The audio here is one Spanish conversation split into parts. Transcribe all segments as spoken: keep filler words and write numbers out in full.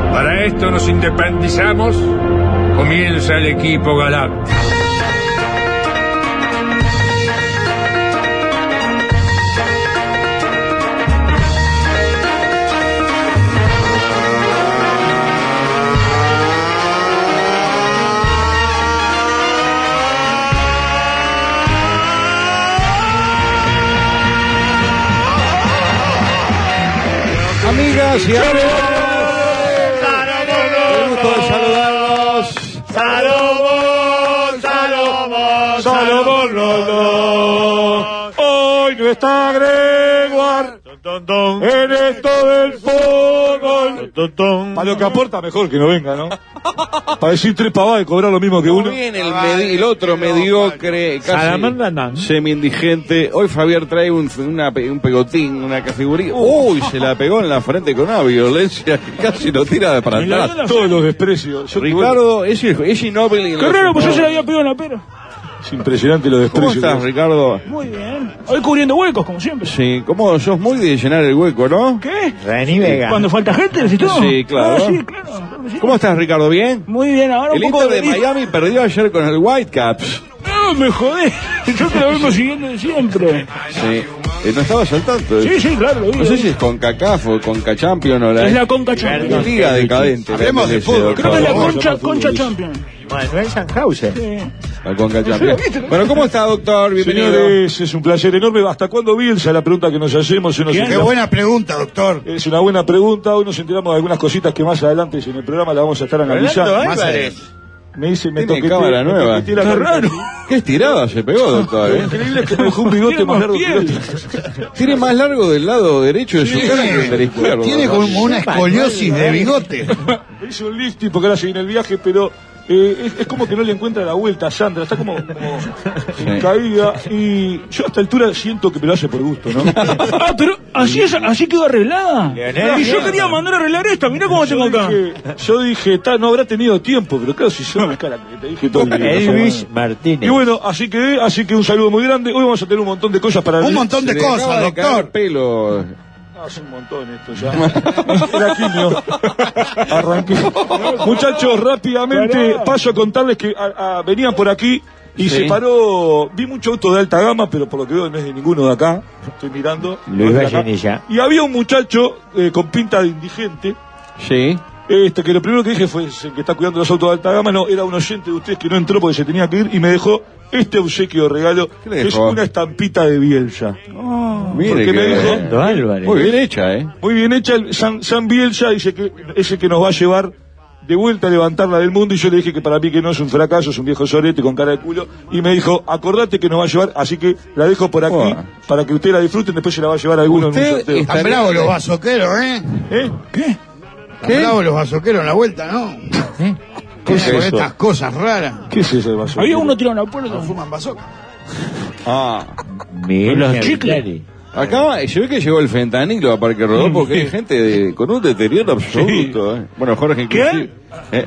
Para esto nos independizamos. Comienza el equipo galáctico. Amigas y amigos, qué gusto de saludarlos. Salomón, Salomón, Salomón, no, no. Hoy no está Gregoire en esto del fútbol. Para lo que aporta, mejor que no venga, ¿no? Para decir tres pavadas y cobrar lo mismo que uno. Bien, el, medi el otro mediocre, casi semi-indigente. Hoy Fabián trae un, una, un pegotín, una figurita. Uy, se la pegó en la frente con una violencia que casi lo tira para atrás. Todos los desprecios. Yo Ricardo, es, es innoble. Qué raro, pues yo se la había pegado en la pera. Es impresionante los desprecios. ¿Cómo estás, Ricardo? Muy bien. Hoy cubriendo huecos, como siempre. Sí, ¿cómo sos muy de llenar el hueco, no? ¿Qué? Reni Vega. Cuando falta gente, ¿decís tú? Sí, claro. Ah, sí, claro, claro que sí. ¿Cómo estás, Ricardo? ¿Bien? Muy bien, ahora El un poco Inter de de Miami perdió ayer con el Whitecaps. No, me jodés. Yo te lo vengo siguiendo de siempre. Sí. Eh, ¿No estabas al tanto? Sí, sí, claro, lo vi. No sé si es con CACAF o con Champions o la... Es la Conca Champions. Liga decadente. Hablemos de fútbol. Creo que es la Vamos, Concha, Concha Champions. Manuel Sanhausen. Sí. La Conca Champions. Bueno, ¿cómo está, doctor? Bienvenido. Señores, es un placer enorme. ¿Hasta cuándo Bielsa? La pregunta que nos hacemos. Uno se Qué entera- buena pregunta, doctor. Es una buena pregunta. Hoy nos enteramos de algunas cositas que más adelante en el programa la vamos a estar analizando. Fernando Álvarez. Me dice, me Tiene toqueteé- cámara me nueva. toqueteé la Qué carita. raro. Qué estirada se pegó, doctor. Lo ¿eh? increíble es que me dejó un bigote Tiene más más largo que el piel. otro. Tiene más largo del lado derecho de su cara que del izquierdo. Tiene como una escoliosis de bigote. Me hizo un lifting porque ahora se viene el viaje, pero eh, es, es como que no le encuentra la vuelta a Sandra. Está como, como en caída. Y yo a esta altura siento que me lo hace por gusto, ¿no? Ah, pero así es, así quedó arreglada. Leonel. Y yo quería mandar a arreglar esta, mirá cómo tengo Yo acá. dije, yo dije, ta, no habrá tenido tiempo, pero claro, si yo me cara que te dije todo el día. Elvis Martínez. Y bueno, así que, así que un saludo muy grande. Hoy vamos a tener un montón de cosas para Un montón de Se le acaba cosas, de caer doctor. pelo. Ah, es un montón esto ya. Era quimio. Arranqué. Muchachos, rápidamente paso a contarles que a- a- venían por aquí y Sí. se paró. Vi mucho auto de alta gama, pero por lo que veo no es de ninguno de acá. Estoy mirando. Luis no es de acá. Vallenilla. Y había un muchacho eh, con pinta de indigente. Sí. Este, que lo primero que dije fue el que está cuidando los autos de alta gama. No, era un oyente de ustedes que no entró porque se tenía que ir y me dejó este obsequio regalo, ¿Qué le que es dejó? una estampita de Bielsa. Mire Porque que me dijo- Fernando Álvarez. muy bien hecha, ¿eh? Muy bien hecha, el San, San Bielsa dice que es el que nos va a llevar de vuelta a levantarla del mundo, y yo le dije que para mí que no es un fracaso, es un viejo sorete con cara de culo, y me dijo, acordate que nos va a llevar, así que la dejo por aquí, Buah. para que usted la disfruten, después se la va a llevar a alguno en un Usted sorteo. está- Están bravos los bazoqueros, ¿eh? ¿Eh? ¿Qué? Están bravos los bazoqueros en la vuelta, ¿no? ¿Qué es Con eso? estas cosas raras. ¿Qué es eso de vaso? Había uno tirado en la puerta. Fuman bazoca. Ah. Los chicles. Acá se ve que llegó el fentanilo a Parque Rodó porque hay gente de- con un deterioro absoluto. ¿eh? Bueno, Jorge, inclusive. ¿Eh?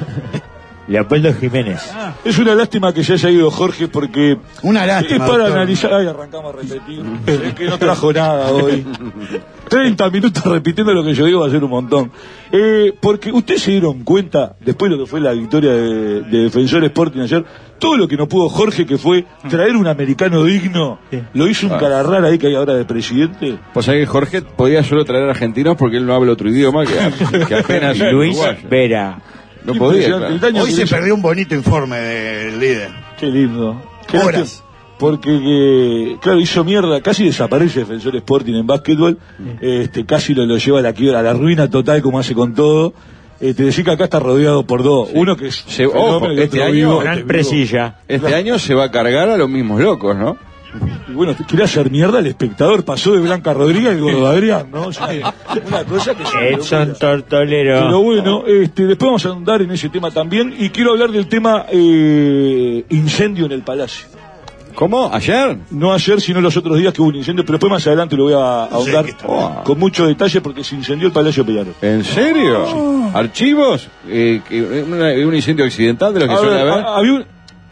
Leopoldo Jiménez. Es una lástima que se haya ido Jorge, porque Una es lástima. para doctor. analizar. Ay, arrancamos a repetir. Es que no trajo nada hoy. treinta minutos repitiendo lo que yo digo va a ser un montón. Eh, porque ustedes se dieron cuenta, después de lo que fue la victoria de, de Defensor Sporting ayer, todo lo que no pudo Jorge, que fue traer un americano digno, lo hizo un Ah. cara rara ahí que hay ahora de presidente. Pues ahí que Jorge podía solo traer argentinos porque él no habla otro idioma que, que apenas Luis uruguayo. Vera. No podía. Impresionante. claro. El daño Hoy que se le hizo- perdió un bonito informe del líder. Qué lindo. Qué Horas. lástima, porque, eh, claro, hizo mierda, casi desaparece Defensor Sporting en básquetbol, este, casi lo, lo lleva a la, quiebra, a la ruina total como hace con todo. Eh, te decía que acá está rodeado por dos. Uno que es Se- fenómeno ojo, y este otro año- vivo, Gran este vivo. presilla. Este año se va a cargar a los mismos locos, ¿no? Y bueno, te quiere hacer mierda al espectador. Pasó de Blanca Rodríguez al Gordo Adrián, ¿no? O sea, una cosa que se Edson Tortolero. Pero bueno, este, después vamos a andar en ese tema también. Y quiero hablar del tema eh, incendio en el Palacio. ¿Cómo? ¿Ayer? No ayer, sino los otros días que hubo un incendio, pero después más adelante lo voy a ahondar que está bien. con mucho detalle porque se incendió el Palacio Peñarol. ¿En serio? ¿Archivos? Eh, que- una- ¿Un incendio accidental de los que A suele ver, haber? a- había un-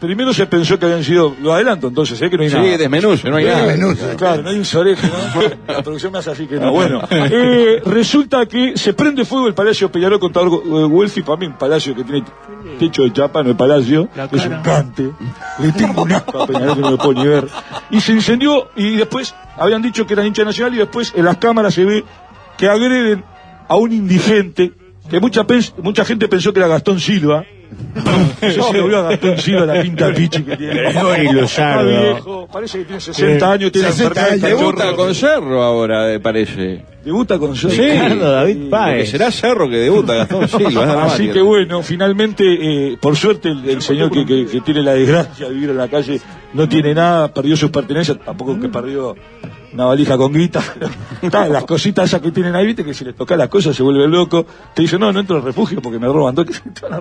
primero se pensó que habían sido, lo adelanto entonces, ¿eh? Que no hay sí, nada. Sí, desmenuce, no hay nada. Desmenuce. Claro, no hay un sorejo, ¿no? La producción me hace así que no. Bueno, eh, resulta que se prende fuego el Palacio Peñarol Contador Güelfi, para mí un palacio que tiene techo de chapa, no el palacio, es un cante. Le tengo un asco a Peñarol que no lo puedo ni ver. Y se incendió y después habían dicho que era hincha nacional y después en las cámaras se ve que agreden a un indigente que mucha, mucha gente pensó que era Gastón Silva. No sé si lo vio a Gastón Silva, la pinta pichi que tiene. Y Luzardo. Viejo, parece que tiene sesenta años, tiene sesenta enfermedad. Debuta con Cerro ahora, parece. Debuta con Cerro. Sí, Ricardo David Porque Páez. será Cerro que debuta, Gastón Silva. Así que bueno, finalmente, eh, por suerte, el, el señor que, que, que tiene la desgracia de vivir en la calle no tiene nada, perdió sus pertenencias, tampoco que perdió una valija con guita. Las cositas esas que tienen ahí, viste, que si les toca las cosas se vuelve loco. Te dice, no, no entro al refugio porque me roban todo.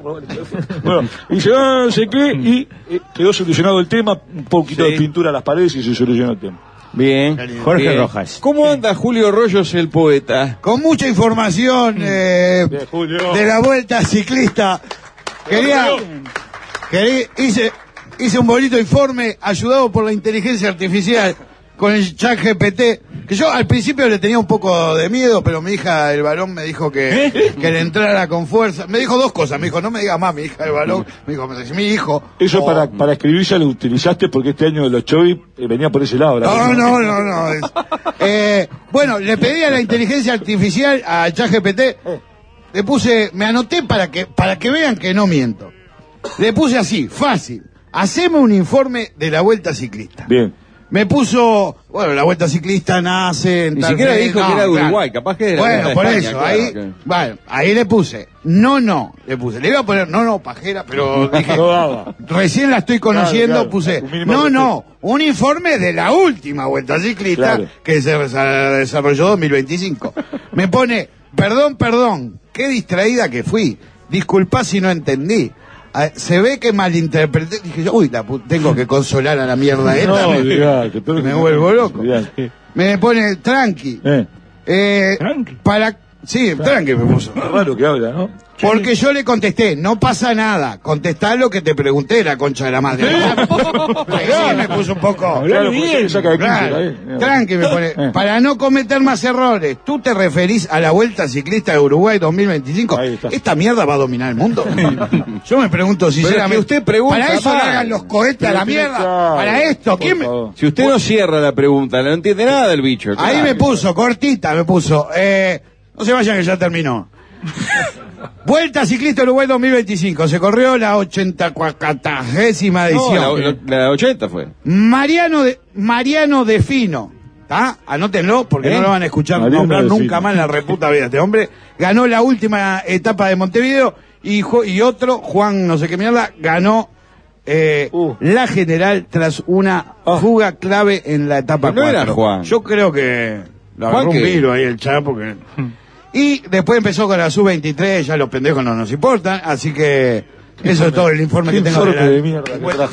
Bueno, y dice, no, no sé qué, y eh, quedó solucionado el tema, un poquito Sí. de pintura a las paredes y se solucionó el tema. Bien. Jorge bien. Rojas. ¿Cómo anda Julio Rollos, el poeta? Con mucha información eh, Bien, Julio. de la Vuelta Ciclista. Quería, quería hice, hice un bonito informe ayudado por la inteligencia artificial con el chat G P T, que yo al principio le tenía un poco de miedo, pero mi hija, el varón, me dijo que, que le entrara con fuerza. Me dijo dos cosas, me dijo, no me digas más mi hija, el varón, me dijo, mi hijo. Eso o- para, para escribir ya lo utilizaste porque este año de los Chovi eh, venía por ese lado. la No, cosa. no, no, no. es- Eh, bueno, le pedí a la inteligencia artificial, a ChatGPT, le puse, me anoté para que, para que vean que no miento. Le puse así, fácil, haceme un informe de la Vuelta Ciclista. Bien. Me puso, bueno, la Vuelta Ciclista nace en Ni tal siquiera mes, dijo no, que era de claro. Uruguay, capaz que era Bueno, de por España, eso, claro, ahí, que- bueno, ahí le puse, no, no, le puse, le iba a poner, no, no, pajera, pero dije, No daba. recién la estoy conociendo, Claro, claro, puse, un mínimo no, respeto. no, un informe de la última Vuelta Ciclista Claro. que se desa- desarrolló dos mil veinticinco. Me pone, perdón, perdón, qué distraída que fui, disculpa si no entendí. Ah, se ve que malinterpreté, dije yo, uy, la pu- tengo que consolar a la mierda esta. No, me, olvidate, pero- me vuelvo loco. Olvidate. Me pone, tranqui, Eh, eh, Tranqui. para, sí, tranqui me puso. es raro que habla, ¿no? Porque yo le contesté, no pasa nada, contestá lo que te pregunté, la concha de la madre. Sí, me puso un poco. Claro, porque se le saca de quince, Claro, ahí. tranqui me pone. Eh. Para no cometer más errores, ¿tú te referís a la Vuelta Ciclista de Uruguay dos mil veinticinco? Ahí está. ¿Esta mierda va a dominar el mundo? Yo me pregunto sinceramente. que usted pregunta para eso mal. le hagan los cohetes a la Pero tiene mierda. claro, Para esto, por ¿quién me... favor. Si usted no cierra la pregunta, no entiende nada del bicho. Ahí claro. me puso, cortita, me puso. Eh, no se vayan que ya terminó. Vuelta Ciclista Uruguay dos mil veinticinco. Se corrió la ochenta cuatragésima No, edición. la, la ochenta fue. Mariano de Mariano de Fino. ¿Está? Anótenlo porque ¿Eh? no lo van a escuchar Mariano nombrar de nunca Fino. más en la reputa vida. Este hombre ganó la última etapa de Montevideo y, Ju- y otro, Juan no sé qué mierda, ganó eh, Uh. la general tras una Ah. fuga clave en la etapa No era cuatro. Juan. Yo creo que lo ¿Juan agarró un qué? vilo ahí el chapo que... Y después empezó con la sub veintitrés, ya los pendejos no nos importan, así que eso es todo el informe Qué que tengo de informe la- de mierda que trajo.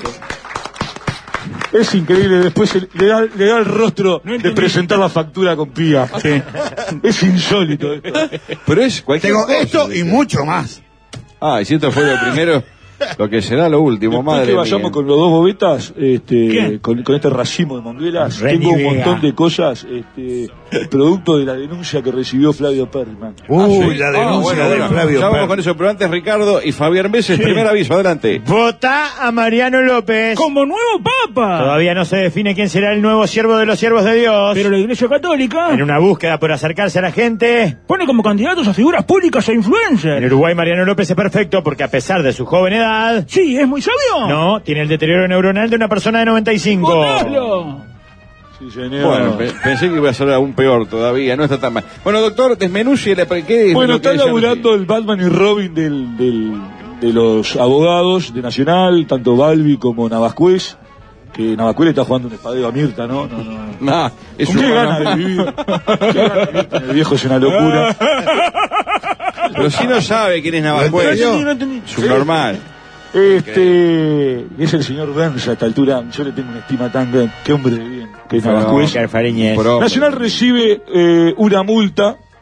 Es increíble, después se- le da, le da el rostro de presentar la factura con pía. Es insólito esto. Pero es cualquier Tengo cosa, esto y dice. mucho más. Ah, y si esto fue lo primero, lo que será lo último, Después madre que mía. vayamos con los dos bobetas, este, ¿Qué? con, con este racimo de monguelas, Reni tengo un Vega. montón de cosas, este, producto de la denuncia que recibió Flavio Perman. Uy, ¿sí? la Ah, denuncia bueno, de bueno, Flavio ya vamos Perman. con eso, pero antes Ricardo y Fabián Meses, primer aviso, adelante. Vota a Mariano López. Como nuevo papa. Todavía no se define quién será el nuevo siervo de los siervos de Dios. Pero la Iglesia Católica En una búsqueda por acercarse a la gente, pone como candidatos a figuras públicas e en influencers. Uruguay Mariano López es perfecto porque a pesar de su joven edad, Sí, es muy sabio. no, tiene el deterioro neuronal de una persona de noventa y cinco. Votalo. Sí, señor. Bueno, pe- pensé que iba a ser aún peor todavía, no está tan mal. Bueno, doctor, desmenucie la... ¿qué es Bueno, lo que está dice laburando el Batman y Robin del, del, de los abogados de Nacional, tanto Balbi como Navascués, que Navascués le está jugando un espadeo a Mirta, ¿no? No, no. Nah, es ¿Con un- qué gana de vivir? ¿Qué gana de vivir? El viejo es una locura. Pero si no sabe quién es Navajuez, No entendí, no entendí. subnormal. Este es el señor Benza a esta altura. Yo le tengo una estima tan grande. Qué hombre de bien. Que es Navascués. Oscar Fariñez. Pro- Nacional recibe eh, una multa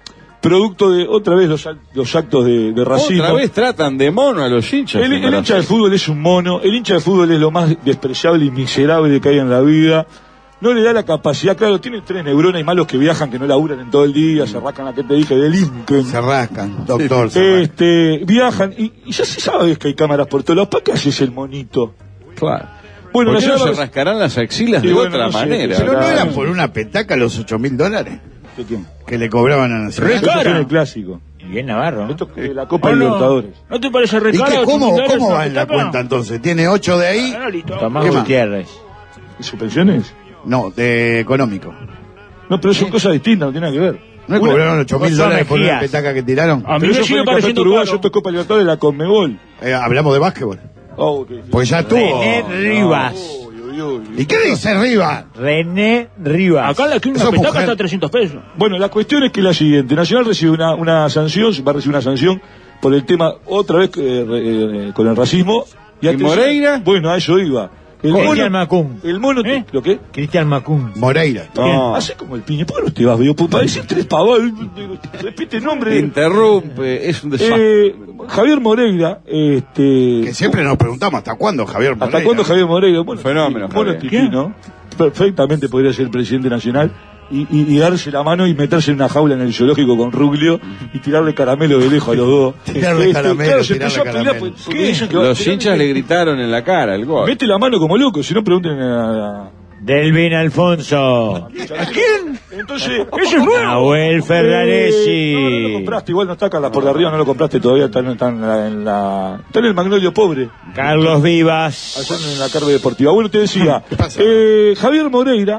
producto de, otra vez, los, los actos de, de racismo. Otra vez tratan de mono a los hinchas. El, el hincha de fútbol es un mono, el hincha de fútbol es lo más despreciable y miserable que hay en la vida. No le da la capacidad, claro, tiene tres neuronas y malos que viajan, que no laburan en todo el día, se rascan la que te dije, delinquen. Se rascan, doctor. Se este, rascan. Viajan, y, y ya se sabe que hay cámaras por todos lados. ¿Para qué haces el monito? Claro. Bueno, ¿por qué no se Bar... rascarán las axilas sí, de bueno, otra no sé, manera? Pero no eran por una petaca los ocho mil dólares. ¿De quién? Que le cobraban a Nacional. Esto es en el clásico. Y bien Navarro. Esto es la Copa Oh, no. Libertadores. ¿No te parece ¿Y recaro? qué, cómo, cómo va en la petaca? cuenta entonces? ¿Tiene ocho de ahí? Ah, listo. Tomás ¿Qué más? Gutiérrez. ¿Y suspensiones? No, de económico. No, pero son cosas distintas, no tiene nada que ver. ¿No le Una- cobraron ocho mil Ocho dólares por una Mejías. petaca que tiraron? A mí Pero me eso fue sigue el pareciendo campeonato uruguayo, caro. esto es Copa Libertadores, la Conmebol. Eh, hablamos de básquetbol. Oh, ok. Porque ya estuvo. René Rivas. Uy, uy, uy. ¿Y qué dice arriba? René Rivas. Acá en la esquina Esa una petaca mujer- está a trescientos pesos. Bueno, la cuestión es que la siguiente. Nacional recibe una, una sanción, va a recibir una sanción por el tema, otra vez, eh, eh, con el racismo. ¿Y atención- Moreira? Bueno, a eso iba. El Cristian mono, Macum. el mono, te- ¿Eh? ¿lo qué? Cristian Macum. Moreira. No. Hace como el piñe. ¿Por qué no te vas, veo? Para decir tres pavadas, repite el nombre. Interrumpe, es un desastre. Eh, Javier Moreira, este... Que siempre nos preguntamos hasta cuándo Javier Moreira. ¿Hasta cuándo Javier Moreira? Bueno, Fenómeno, Mono Javier. Titino, perfectamente podría ser presidente nacional y, y, y darse la mano y meterse en una jaula en el zoológico con Ruglio y tirarle caramelo de lejos a los dos. Tirarle caramelo, claro, se tirarle empezó a pelear caramelo. porque- porque dicen que va- Los que- hinchas le gritaron en la cara el gol. Mete la mano como loco, si no pregunten a... Delvin Alfonso. ¿A quién? Entonces... Ese es nuevo. Nahuel Eh, Ferraresi. no, no lo compraste, igual no está acá la por de arriba, no lo compraste todavía, está, en- está en, la, en la... Está en el Magnolio Pobre. Carlos Vivas. Allá en la carne deportiva. Bueno, te decía, ¿Qué pasa? eh, Javier Moreira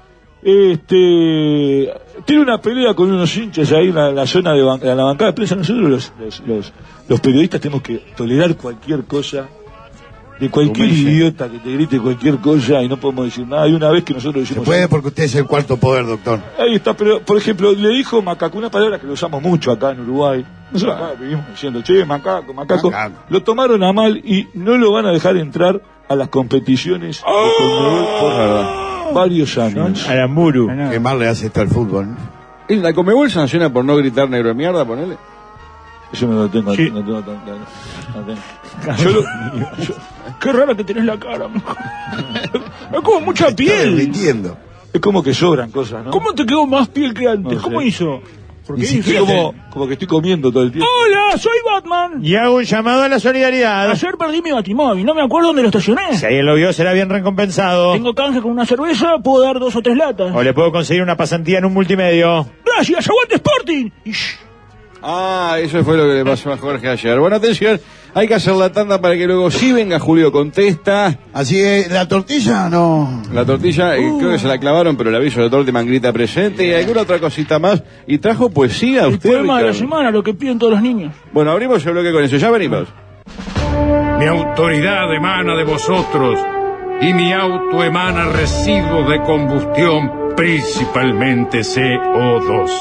este, tiene una pelea con unos hinchas ahí en la, la zona de, ban- de la bancada de prensa. Nosotros los, los, los, los periodistas tenemos que tolerar cualquier cosa, de cualquier Humille. idiota que te grite cualquier cosa y no podemos decir nada. Y una vez que nosotros Se decimos... puede porque usted es el cuarto poder, doctor. Ahí está, pero por ejemplo, le dijo macaco, una palabra que lo usamos mucho acá en Uruguay. Nosotros acá vivimos diciendo, che, macaco, macaco. Macaco. Lo tomaron a mal y no lo van a dejar entrar a las competiciones de Conmebol por varios años. Aramburu. Qué mal le hace esto al fútbol, ¿no? ¿Y ¿La Conmebol sanciona por no gritar negro de mierda, ponele? Eso no lo tengo, Sí. no tengo tan claro. No tengo. Yo lo- yo- Qué rara que tenés la cara, mijo. Es como mucha Está piel. derritiendo. es como que sobran cosas, ¿no? ¿Cómo te quedó más piel que antes? No sé. ¿Cómo hizo? Porque Ni es siquiera difícil. como, como que estoy comiendo todo el tiempo. Hola, soy Batman. Y hago un llamado a la solidaridad. Ayer perdí mi batimóvil, no me acuerdo dónde lo estacioné. Si alguien lo vio, será bien recompensado. Tengo canje con una cerveza, puedo dar dos o tres latas. O le puedo conseguir una pasantía en un multimedio. Gracias, aguante Sporting. Ish. Ah, eso fue lo que le pasó a Jorge ayer. Bueno, atención, hay que hacer la tanda para que luego sí venga Julio Contesta. Así es, la tortilla no. La tortilla, eh, creo que se la clavaron, pero el aviso de Tortiman grita presente y alguna otra cosita más. Y trajo poesía a El usted, poema de la Ricardo. semana, lo que piden todos los niños. Bueno, abrimos el bloque con eso, ya venimos. Mi autoridad emana de vosotros y mi auto emana residuos de combustión, principalmente C O dos.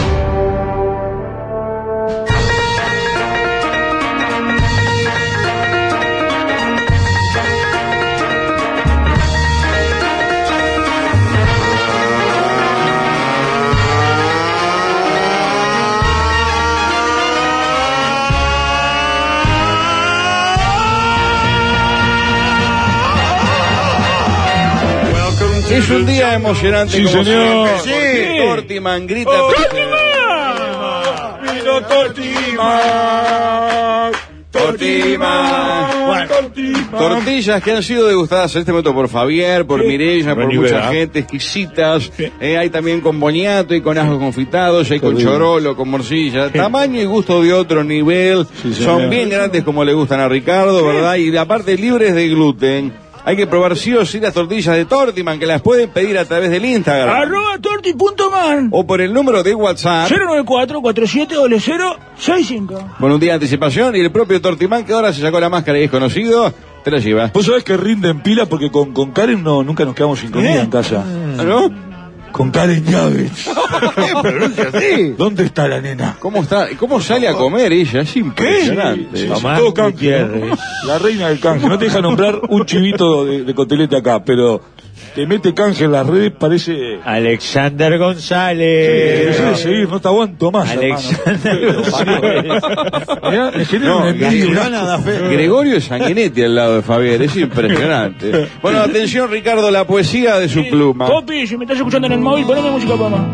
Es un día emocionante Sí, como señor. siempre, porque Sí. Tortiman grita Oh, presente. ¡Vino Tortiman! Tortiman. Bueno, Tortiman. Tortillas que han sido degustadas en este momento por Fabián, por Mireya, por Rivera. mucha gente, exquisitas. Eh, hay también con boniato y con ajos confitados, hay con Qué rico. chorolo, con morcilla. Tamaño y gusto de otro nivel. Sí, señor. Son bien grandes como le gustan a Ricardo, ¿verdad? Y aparte libres de gluten. Hay que probar sí o sí las tortillas de Tortiman, que las pueden pedir a través del Instagram. Arroba torti.man. O por el número de WhatsApp. cero nueve cuatro, cuatro siete cero, seis cinco. Con un día de anticipación y el propio Tortiman, que ahora se sacó la máscara y es conocido, te la lleva. Vos sabés que rinden pila porque con, con Karen no, nunca nos quedamos sin comida en casa. ¿Ah, no? Con Karen Llaves. Pronuncia así. ¿Dónde está la nena? ¿Cómo está? ¿Cómo sale a comer ella? Es impresionante. Sí, sí, Tomás todo canje, Gutiérrez. ¿no? La reina del canje. No te deja nombrar un chivito de, de cotelete acá, pero te mete canje en las redes, parece... Alexander González. Sí, sí, seguir, no te aguanto más, Alexander González. Mirá, me genera No, una envidia. Gregorio Sanguinetti al lado de Fabián, es impresionante. Bueno, atención Ricardo, la poesía de su pluma. Copi, si me estás escuchando en el móvil, poneme música, papá.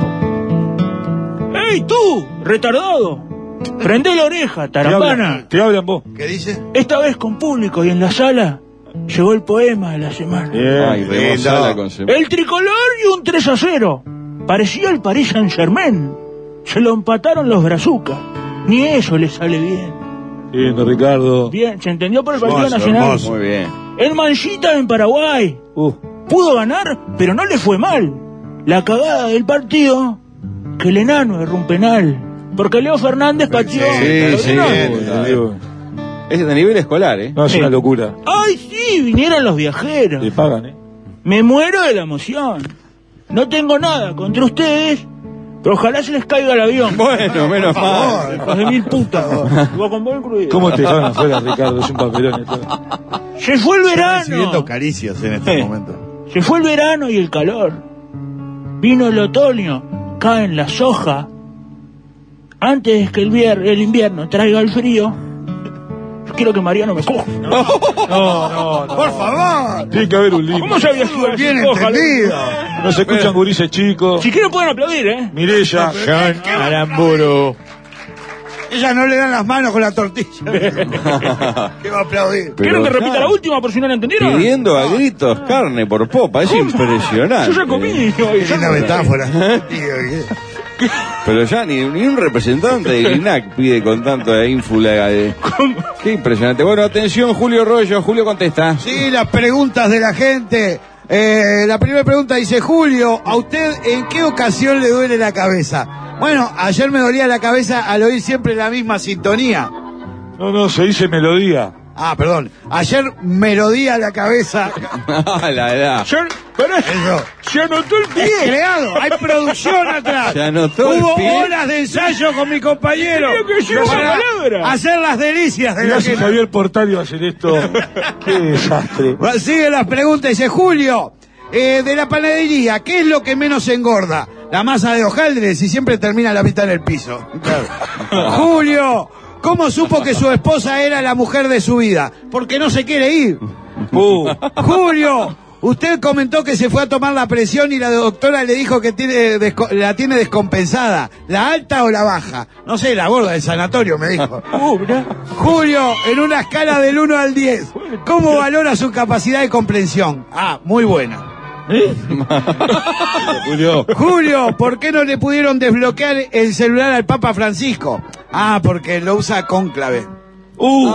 ¡Ey, tú! ¡Retardado! Prende la oreja, Te tarapana. hablan, te hablan vos. ¿Qué dice? Esta vez con público y en la sala llegó el poema de la semana. Ay, rebosala con semana. El tricolor y un tres a cero. Parecía el Paris Saint-Germain. Se lo empataron los brazucas. Ni eso le sale bien. Bien, Ricardo. Bien, ¿se entendió por el Partido Hermoso, Nacional? hermoso. Muy bien. El Manchita en Paraguay. Uh, Pudo ganar, pero no le fue mal. La cagada del partido, que el enano erró un penal. Porque Leo Fernández pateó. Sí, sí, ¿No? digo, Es de nivel escolar, ¿eh? no, es una locura. ¡Ay, sí! Vinieron los viajeros. Le pagan, ¿eh? Me muero de la emoción. No tengo nada contra ustedes, pero ojalá se les caiga el avión. Bueno, menos mal. Hijos de mil putas. Iba con vos incluido. ¿Cómo te dejaron afuera, Ricardo? Es un papelón esto. Se fue el Recibiendo verano. caricias en este Sí. momento. Se fue el verano y el calor. Vino el otoño, caen las hojas. Antes que el, vier- el invierno traiga el frío, yo quiero que Mariano me coja. No, no, no. ¡Por favor! Tiene que haber un límite. ¿Cómo sabías que iba a decir Bien coja? entendido. No se escuchan gurises chicos. Si quieren pueden aplaudir, ¿eh? Mirella. John Aramburu. Ella no le dan las manos con la tortilla. ¿Qué va a aplaudir? ¿Quieren que Pero, repita claro, la última por si no la entendieron? Pidiendo a gritos carne por popa, es impresionante. Yo ya comí hoy. Qué ya linda comí. metáfora. Tío, ¿qué? Pero ya ni, ni un representante del I N A C pide con tanto ínfula. De... Qué impresionante. Bueno, atención, Julio Rollo. Julio contesta. Sí, las preguntas de la gente. Eh, la primera pregunta dice, Julio, ¿a usted en qué ocasión le duele la cabeza? Bueno, ayer me dolía la cabeza al oír siempre la misma sintonía. No, no, se dice melodía. Ah, perdón. Ayer melodía la cabeza. la edad. Ya- pará, Eso. se anotó el Es pie. creado, hay producción atrás. Se anotó el Hubo pie. horas de ensayo con mi compañero. Creo que llegó para la palabra. hacer las delicias de Mirá la si gente. Javier Portal iba a hacer esto. Qué desastre. Sigue las preguntas, dice Julio, eh, de la panadería, ¿qué es lo que menos engorda? La masa de hojaldres y siempre termina a la mitad en el piso. Julio, ¿cómo supo que su esposa era la mujer de su vida? Porque no se quiere ir. Uh, Julio, usted comentó que se fue a tomar la presión y la doctora le dijo que tiene desco- la tiene descompensada. ¿La alta o la baja? No sé, la gorda del sanatorio me dijo. Uh, mirá. Julio, en una escala del uno al diez, ¿cómo valora su capacidad de comprensión? Ah, muy buena. Julio. Julio, ¿por qué no le pudieron desbloquear el celular al Papa Francisco? Ah, porque lo usa cónclave. Uh,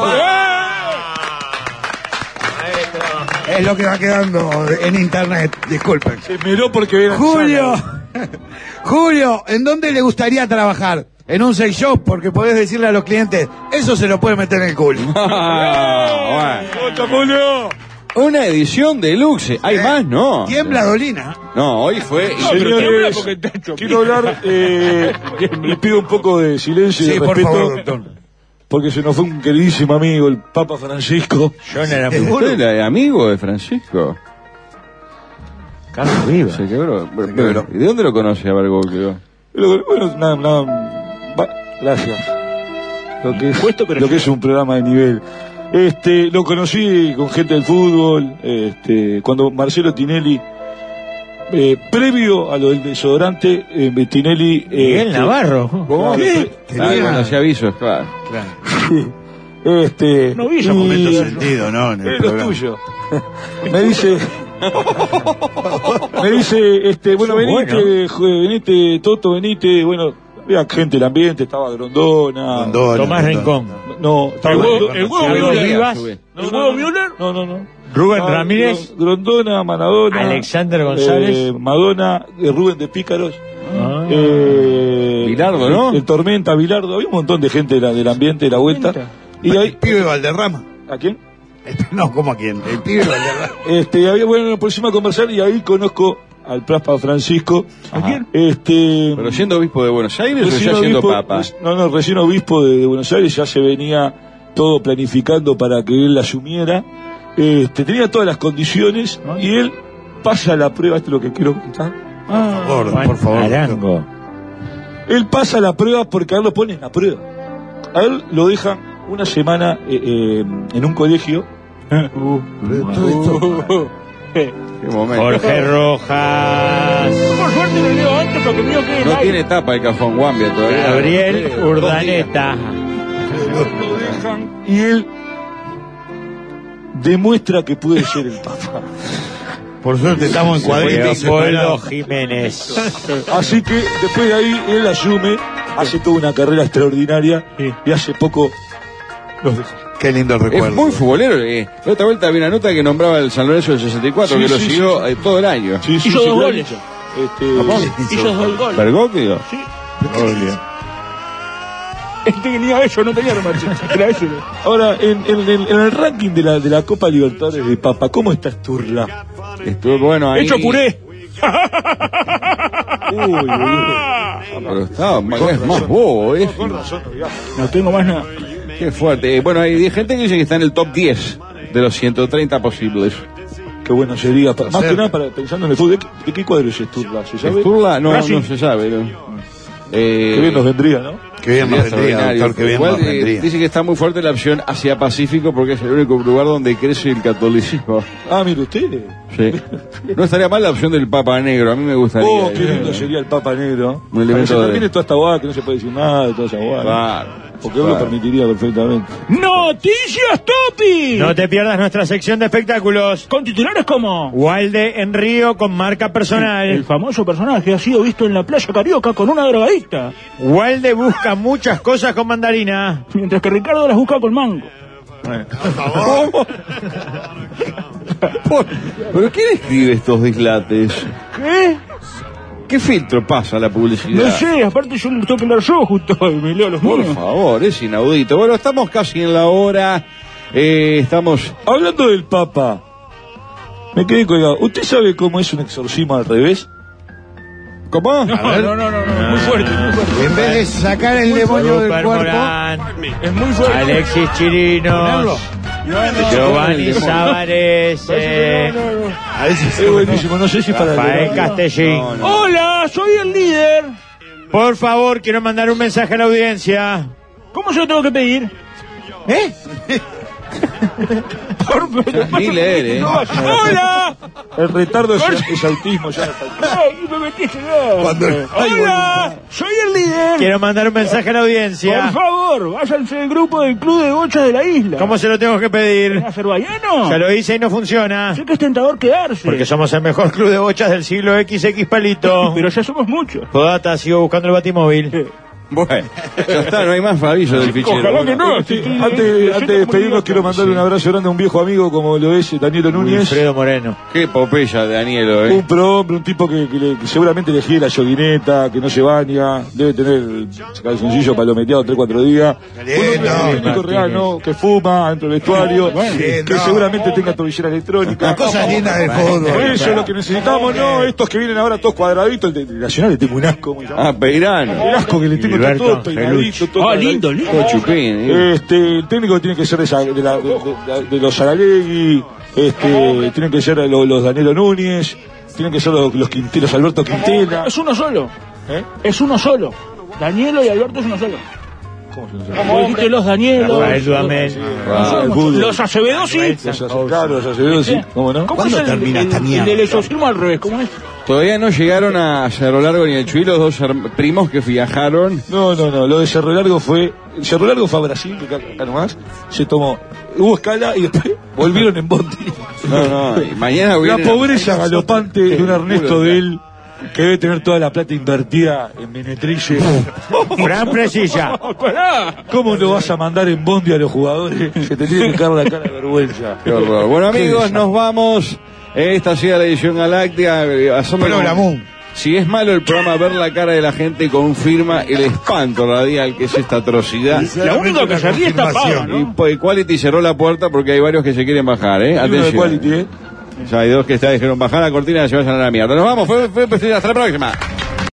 Es lo que va quedando en internet, disculpen. se miró porque viene. Julio, Julio, ¿en dónde le gustaría trabajar? En un sex shop, porque podés decirle a los clientes, eso se lo puede meter en el culo. Ah, ¡Ocho, Julio! bueno. Una edición deluxe. ¿Hay más? No. Tiembla Dolina. No, hoy fue. No, pero tiembla Señores, porque está hecho quiero hablar, eh, les pido un poco de silencio y Sí, de por respeto, favor, doctor. porque se nos fue un queridísimo amigo, el Papa Francisco. John Aramburu. ¿Usted era amigo de Francisco? Carlos Viva. Se quebró. quebró. ¿Y de dónde lo conoce a Bargo? Pero, bueno, nada, nada, va- gracias. Lo que es, Puesto, pero lo que es un programa de nivel. Este, lo conocí con gente del fútbol, este, cuando Marcelo Tinelli, eh, previo a lo del desodorante, eh, Tinelli... Miguel este, Navarro. ¿Cómo? ¿Qué? Ah, bueno, hacía avisos, claro. Este, No vi esos y- momentos en- sentido, ¿no? En el Es lo programa. tuyo. Me dice... me dice, este, bueno, Sos venite, bueno. jo- venite, Toto, venite, bueno, había gente del ambiente, estaba Grondona. Grondona, Tomás Grondona. Rincón. No, estaba El huevo, Grondona. el huevo Carlos Müller. Vivas. No, ¿El no, huevo no. Müller? No, no, no. Rubén Ah, Ramírez. Grondona, Maradona. Alexander González. eh, Madonna, eh, Rubén de Pícaros. Ah. eh, Bilardo, ¿no? El, el Tormenta, Bilardo. Había un montón de gente de la- del ambiente, de la vuelta. Y El ahí, pibe Valderrama. ¿a quién? No, ¿cómo a quién? El pibe Valderrama. Este, había, bueno, nos pusimos a conversar y ahí conozco al Papa Francisco. ¿A quién? Este, Pero siendo obispo de Buenos Aires o recién ya siendo obispo- papa. reci- No, no, recién obispo de, de Buenos Aires, ya se venía todo planificando para que él asumiera. Este, tenía todas las condiciones y él pasa la prueba, esto es lo que quiero contar. Ah, por favor, por favor. Arango. Él pasa la prueba porque a él lo ponen a prueba. A él lo dejan una semana eh, eh, en un colegio. Uh, uh, Qué momento. Jorge Rojas. Por suerte lo leo antes porque el mío quede en No aire. tiene tapa el cajón Guambia todavía. Gabriel Dos Urdaneta. lo dejan y él demuestra que puede ser el Papa. Por suerte estamos en cuadritos. Leopoldo Jiménez. Así que después de ahí él asume, hace toda una carrera extraordinaria y hace poco los dejó. Qué lindo recuerdo. Es muy futbolero. Eh. La otra vuelta había una nota que nombraba el San Lorenzo del sesenta y cuatro, Sí, que lo sí, siguió sí, sí. eh, todo el año. Sí, sí, Hizo sí, dos claro. goles. Este, Hizo dos goles. ¿Bergoglio? Sí. Este tenía eso, no tenía remate. Era eso. ahora, en, en- en- en el ranking de la, de la Copa Libertadores de Papa, ¿cómo está Sturla? Estuvo bueno ahí. Hecho puré. Uy, boludo. Ah, pero estaba más, es más bobo, eh. Con razón, no digamos. No tengo más nada. Qué fuerte. Eh, bueno, hay gente que dice que está en el top diez de los ciento treinta posibles. Qué bueno sería, pa- más que nada para, pensando en el fútbol. ¿De qué, de qué cuadro es Sturla? ¿Se sabe? ¿Sturla? No, Racing. no se sabe. ¿no? Eh, Qué bien nos vendría, ¿no? Qué bien nos sería vendría, extraordinario. doctor, qué bien Igual, nos eh, vendría. dice que está muy fuerte la opción Asia Pacífico porque es el único lugar donde crece el catolicismo. Ah, mire usted. Sí. No estaría mal la opción del Papa Negro, a mí me gustaría. Oh, qué eh. lindo sería el Papa Negro. Un elemento Para que se de- termine toda esta guada, que no se puede decir nada de toda esa guada. Claro. Porque él lo Claro. permitiría perfectamente. ¡Noticias Topi! No te pierdas nuestra sección de espectáculos. Con titulares como Walde en Río con marca el personal. famoso personaje ha sido visto en la playa carioca con una drogadicta, Walde busca muchas cosas con mandarina. mientras que Ricardo las busca con mango. ¿Cómo? Por- ¿Pero quién escribe estos dislates? ¿Qué? ¿Qué filtro pasa la publicidad? No sé, aparte yo lo tengo que leer yo justo y me leo los Por míos. favor, es inaudito. Bueno, estamos casi en la hora. Eh, estamos. Hablando del Papa, me quedé colgado. ¿Usted sabe cómo es un exorcismo al revés? ¿Cómo? No, no, no, no, no, muy fuerte, muy fuerte. En vez de sacar el demonio del Super cuerpo, Morán, Es muy fuerte. Alexis Chirinos, Giovanni Sávarez, eh, a veces Es buenísimo, no sé si para Rafael el Castellín. Hola, soy el líder. Por favor, quiero mandar un mensaje a la audiencia. ¿Cómo se lo tengo que pedir? ¿Eh? Por Ni leer, ¿eh? ¡Hola! El retardo es, es autismo, ya no está. ¡Ay, me metiste nada! Cuando- ¡Hola! ¡Soy el líder! Quiero mandar un mensaje a la Por audiencia. favor, váyanse del grupo del club de bochas de la isla. ¿Cómo se lo tengo que pedir? ¿Azerbaiyano? Ya lo hice y no funciona. Sé que es tentador quedarse. Porque somos el mejor club de bochas del siglo equis equis palito. Pero ya somos muchos. Podata, sigo buscando el batimóvil. Bueno, ya está, no hay más aviso del fichero. Ojalá que no. Este, antes, antes de despedirnos, quiero mandarle un abrazo grande a un viejo amigo como lo es Danielo Núñez. Wilfredo Moreno. Qué epopeya de Danielo, ¿eh? Un prohombre, un tipo que, que le- que seguramente le gira la yoguineta, que no se baña, debe tener el calzoncillo palometeado tres cuatro días. Un hombre técnico real, ¿no? Que fuma dentro del vestuario, que no. seguramente tenga tobillera electrónica. Las cosas lindas del Por fútbol. eso es lo que necesitamos, ¿no? Estos que vienen ahora todos cuadraditos, el de Nacional le tengo un asco, muy Ah, Peirano. el asco que le tengo, está Gilberto todo peinadito, todo Ah, cuadradito. lindo, lindo. Todo chupín, ¿eh? Este, el técnico tiene que ser de, esa- de, la- de- de- de los Saralegui, este, tienen que ser los, los Danielo Núñez, tienen que ser los, los, Quinte- los Alberto Quintela. Es uno solo. ¿Eh? Es uno solo. Danielo y Alberto es uno solo. ¿Cómo se llama? Como dijiste los Danielo. Rafael Dudamel. Ah, el fútbol. Los Acevedo sí. Los Ace- Claro, los Acevedo, sí, ¿cómo no? ¿Cómo ¿Cuándo es el, termina el- esta el mierda? del exorcismo al revés? ¿Cómo es? Todavía no llegaron a Cerro Largo ni a Chuy, los dos herm- primos que viajaron. No, no, no, lo de Cerro Largo fue, Cerro Largo fue a Brasil, que acá, acá nomás, se tomó, hubo escala y después volvieron en bondi. No, no, y mañana La vienen- pobreza galopante de un Ernesto de él, que debe tener toda la plata invertida en Menetrice. Fran Presilla. ¿Cómo no vas a mandar en bondi a los jugadores? Se te tiene que caer la cara de vergüenza. Qué horror. Bueno, amigos, nos vamos. Esta ha sido la edición Galáctea. Eh, asombro- Programón. Si es malo el programa, ver la cara de la gente confirma el espanto radial que es esta atrocidad. La única que se ríe está Pava, Y ¿no? pues, Quality cerró la puerta porque hay varios que se quieren bajar, ¿eh? Hay uno de Atención. Quality, ¿eh? Ya hay dos que está, dijeron bajar la cortina y se vayan a la mierda. Nos vamos, fue, fue, hasta la próxima.